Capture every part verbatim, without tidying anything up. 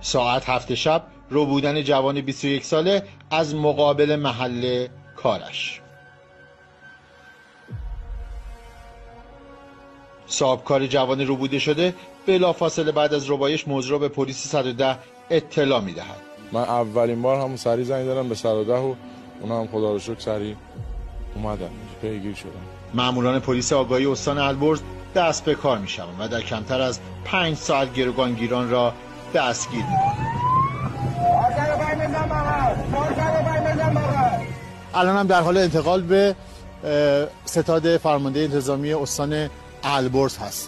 ساعت هفت شب ربودن جوان بیست و یک ساله از مقابل محل کارش. صاحبکار جوان ربوده شده بلافاصله بعد از ربایش موضوع را به پلیس صد و ده اطلاع می‌دهد. من اولین بار همون سریع زنگ دادم به صد و ده و اونا هم خدا رو شکر سریع اومدن پیگیر شدن. ماموران پلیس آگاهی استان البرز دست به کار می‌شوند و در کمتر از پنج ساعت گروگانگیران را دستگیر می‌کنند. الان هم در حال انتقال به ستاد فرمانده انتظامی استان البرز هستن.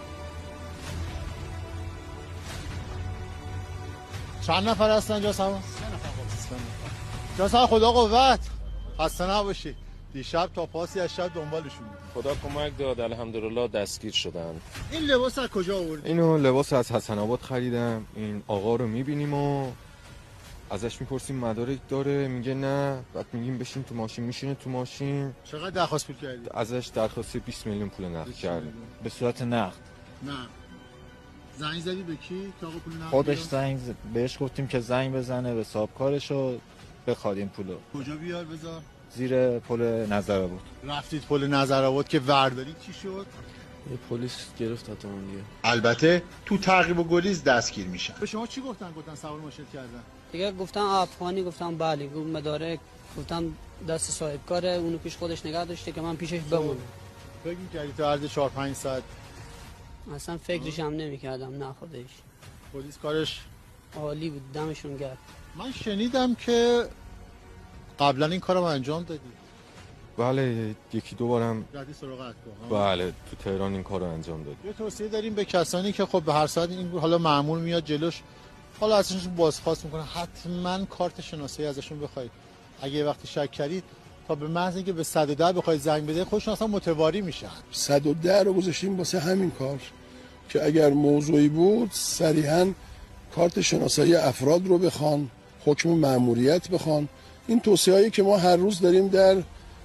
چند نفر هستن جا سوا؟ سه نفر. جا سوا خدا قوت. خسته نباشی. دیشب تا پاسی از شب دنبالشون بود. خدا کمک داد الحمدلله دستگیر شدن. این لباس از کجا آوردی؟ اینو لباس از حسن آباد خریدم. این آقا رو میبینیم و ازش میپرسیم مدارک داره، میگه نه. بعد میگیم بشین تو ماشین، میشینه تو ماشین. چقدر درخواست پول کردی؟ ازش درخواست بیست میلیون پول نقد کردیم. به صورت نقد. نه. زنگ زدی به کی تا آقا پول نقد؟ خودش زنگ ز... بهش گفتیم که زنگ بزنه به صاحبکارش و بخواد این پولو. کجا بیار بذار؟ زیر پل نظرآباد. رفتید پل نظرآباد که ورداری چی شد؟ یه پلیس گرفت اون دیگه. البته تو تعقیب و گریز دستگیر میشن. به شما چی گفتن؟ گفتن سوار ماشین کردن. دیگه گفتم افغانی، گفتم بله، گفتم مدارک، گفتم دست صاحبکاره، اونو پیش خودش نگه داشته که من پیشش بمونم. فکر می‌کردی تو عرض چهار پنج ساعت؟ اصلا فکرش هم نمی‌کردم. نه خودش. پلیس کارش عالی بود، دمشون گرم. من شنیدم که قبلا این کارو انجام دادی. بله یکی دو بارم رفتی سراغ اتباع. بله تو تهران این کارو انجام دادیم. یه توصیه داریم به کسانی که خب به هر ساعت این حالا مأمور میاد جلوش، حالا ازشون بازخواست میکنه، حتما کارت شناسایی ازشون بخواید. اگه یه وقتی شک کردید تا به محض اینکه به صد و ده بخواید زنگ بده خودشون اصلا متواری میشن. صد و ده رو گذاشتیم واسه همین کار که اگر موضوعی بود صریحاً کارت شناسایی افراد رو بخوان، حکم مأموریت بخوان. این توصیه‌هایی که ما هر روز داریم در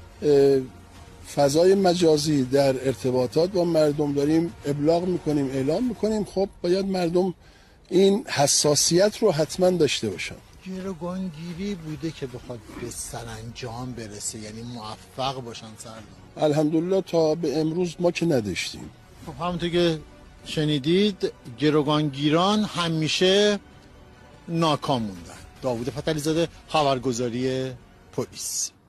فضای مجازی در ارتباطات با مردم داریم ابلاغ میکنیم، اعلام میکنیم. خب باید مردم این حساسیت رو حتما داشته باشن. گروگانگیری بوده که بخواد به سرانجام برسه، یعنی موفق باشن سردار؟ الحمدلله تا به امروز ما که نداشتیم. خب همونطور که شنیدید گروگانگیران همیشه ناکام موندن. داوود فتحعلی زاده، خبرگزاری پلیس.